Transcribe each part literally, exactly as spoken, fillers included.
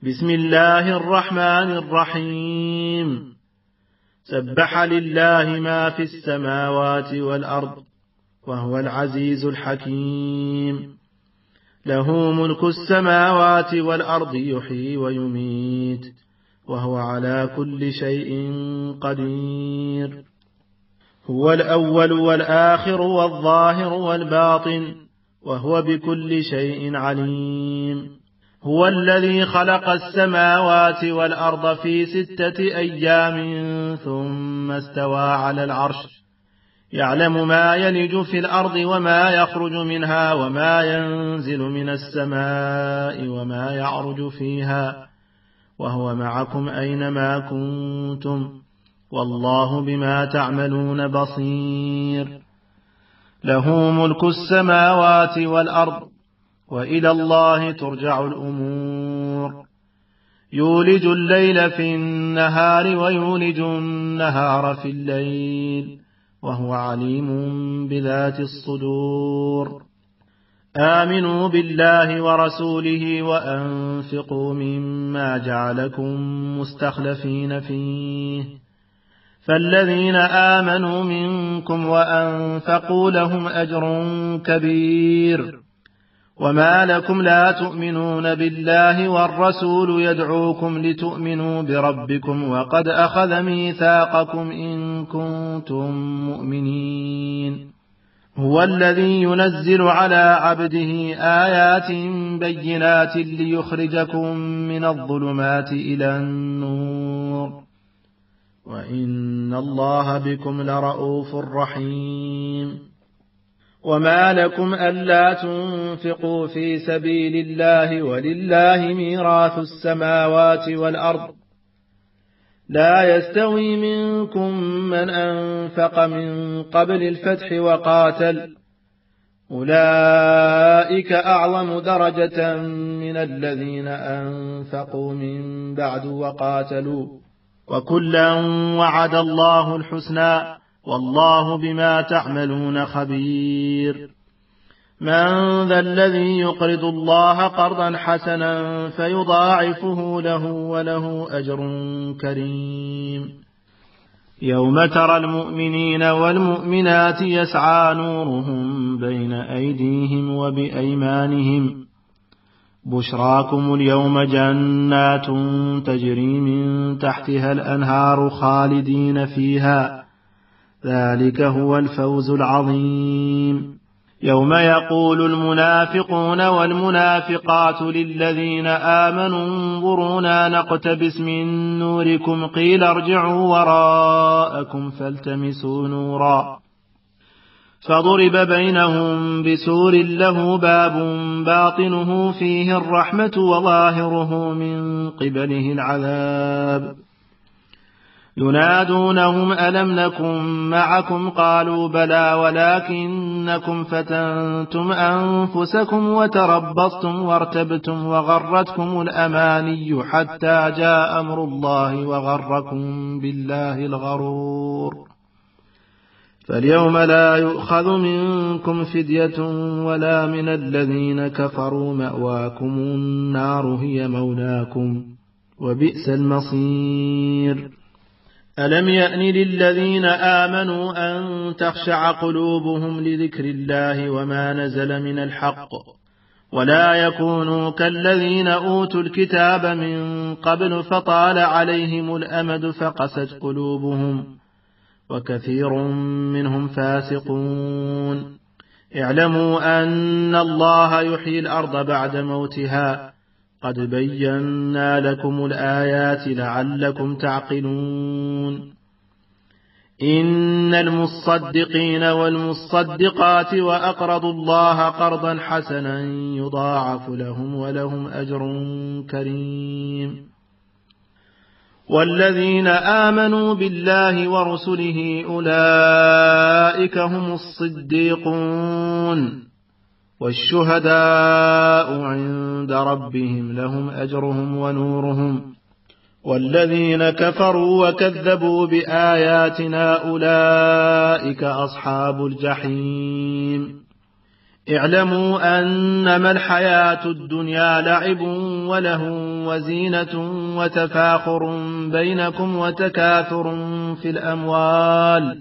بسم الله الرحمن الرحيم. سبح لله ما في السماوات والأرض وهو العزيز الحكيم. له ملك السماوات والأرض يحيي ويميت وهو على كل شيء قدير. هو الأول والآخر والظاهر والباطن وهو بكل شيء عليم. هو الذي خلق السماوات والأرض في ستة أيام ثم استوى على العرش، يعلم ما يلج في الأرض وما يخرج منها وما ينزل من السماء وما يعرج فيها، وهو معكم أينما كنتم والله بما تعملون بصير. له ملك السماوات والأرض وإلى الله ترجع الأمور. يولج الليل في النهار ويولج النهار في الليل وهو عليم بذات الصدور. آمنوا بالله ورسوله وأنفقوا مما جعلكم مستخلفين فيه، فالذين آمنوا منكم وأنفقوا لهم أجر كبير. وما لكم لا تؤمنون بالله والرسول يدعوكم لتؤمنوا بربكم وقد أخذ ميثاقكم إن كنتم مؤمنين. هو الذي ينزل على عبده آيات بينات ليخرجكم من الظلمات إلى النور، وإن الله بكم لرؤوف رحيم. وما لكم ألا تنفقوا في سبيل الله ولله ميراث السماوات والأرض، لا يستوي منكم من أنفق من قبل الفتح وقاتل، أولئك أعظم درجة من الذين أنفقوا من بعد وقاتلوا، وكلا وعد الله الحسنى والله بما تعملون خبير. من ذا الذي يقرض الله قرضا حسنا فيضاعفه له وله أجر كريم. يوم ترى المؤمنين والمؤمنات يسعى نورهم بين أيديهم وبأيمانهم، بشراكم اليوم جنات تجري من تحتها الأنهار خالدين فيها، ذلك هو الفوز العظيم. يوم يقول المنافقون والمنافقات للذين آمنوا انظرونا نقتبس من نوركم قيل ارجعوا وراءكم فالتمسوا نورا، فضرب بينهم بسور له باب باطنه فيه الرحمة وظاهره من قبله العذاب. ينادونهم ألم نكن معكم قالوا بلى ولكنكم فتنتم أنفسكم وتربصتم وارتبتم وغرتكم الأماني حتى جاء أمر الله وغركم بالله الغرور. فاليوم لا يؤخذ منكم فدية ولا من الذين كفروا، مأواكم النار هي مولاكم وبئس المصير. ألم يأن للذين آمنوا أن تخشع قلوبهم لذكر الله وما نزل من الحق، ولا يكونوا كالذين أوتوا الكتاب من قبل فطال عليهم الأمد فقست قلوبهم وكثير منهم فاسقون. اعلموا أن الله يحيي الأرض بعد موتها، قد بينا لكم الآيات لعلكم تعقلون. إن المصدقين والمصدقات وأقرضوا الله قرضا حسنا يضاعف لهم ولهم أجر كريم. والذين آمنوا بالله ورسله أولئك هم الصديقون والشهداء عند ربهم لهم أجرهم ونورهم. والذين كفروا وكذبوا بآياتنا أولئك أصحاب الجحيم. اعلموا أنما الحياة الدنيا لعب وله وزينة وتفاخر بينكم وتكاثر في الأموال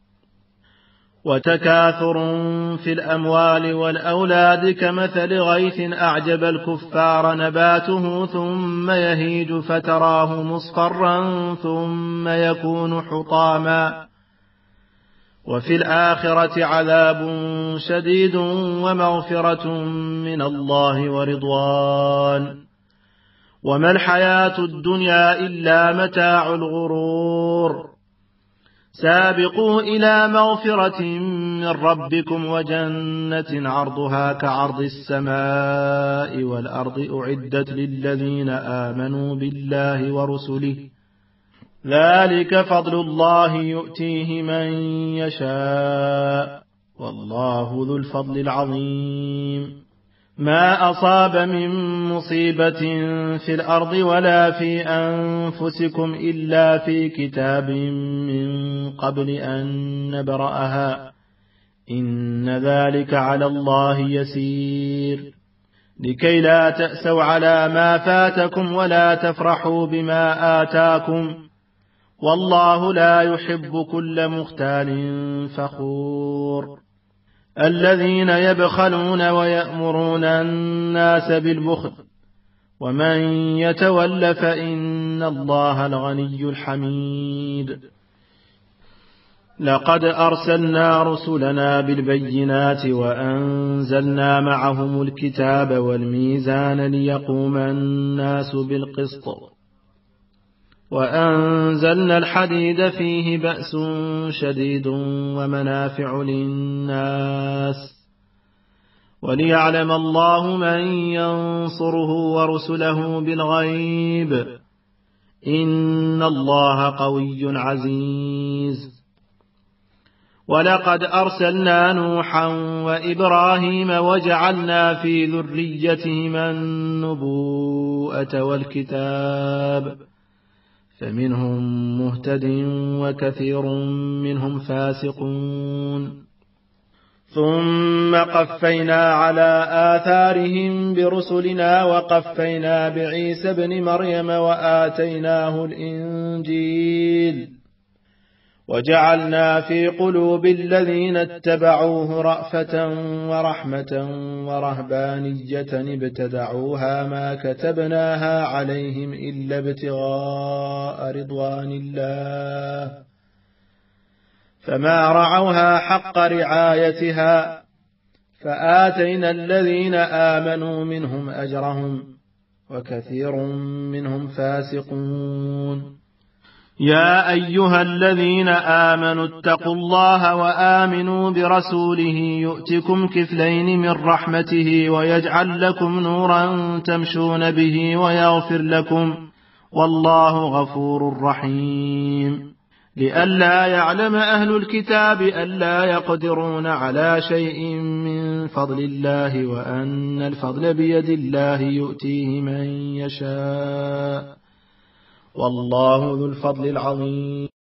وتكاثر في الأموال والأولاد كمثل غيث أعجب الكفار نباته ثم يهيج فتراه مصفرا ثم يكون حطاما وفي الآخرة عذاب شديد ومغفرة من الله ورضوان وما الحياة الدنيا إلا متاع الغرور سابقوا إلى مغفرة من ربكم وجنة عرضها كعرض السماء والأرض أعدت للذين آمنوا بالله ورسله ذلك فضل الله يؤتيه من يشاء والله ذو الفضل العظيم ما أصاب من مصيبة في الأرض ولا في أنفسكم إلا في كتاب من قبل أن نبرأها إن ذلك على الله يسير لكي لا تأسوا على ما فاتكم ولا تفرحوا بما آتاكم والله لا يحب كل مختال فخور الذين يبخلون ويأمرون الناس بالبخل ومن يتول فإن الله الغني الحميد لقد أرسلنا رسلنا بالبينات وأنزلنا معهم الكتاب والميزان ليقوم الناس بالقسط وأنزلنا الحديد فيه بأس شديد ومنافع للناس وليعلم الله من ينصره ورسله بالغيب إن الله قوي عزيز ولقد أرسلنا نوحا وإبراهيم وجعلنا في ذريتهما النبوءة والكتاب فمنهم مهتد وكثير منهم فاسقون ثم قفينا على آثارهم برسلنا وقفينا بعيسى بن مريم وآتيناه الإنجيل وجعلنا في قلوب الذين اتبعوه رأفة ورحمة ورهبانية ابتدعوها ما كتبناها عليهم إلا ابتغاء رضوان الله فما رعوها حق رعايتها فآتينا الذين آمنوا منهم أجرهم وكثير منهم فاسقون يا أيها الذين آمنوا اتقوا الله وآمنوا برسوله يؤتكم كفلين من رحمته ويجعل لكم نورا تمشون به ويغفر لكم والله غفور رحيم لئلا يعلم أهل الكتاب ألا يقدرون على شيء من فضل الله وأن الفضل بيد الله يؤتيه من يشاء والله ذو الفضل العظيم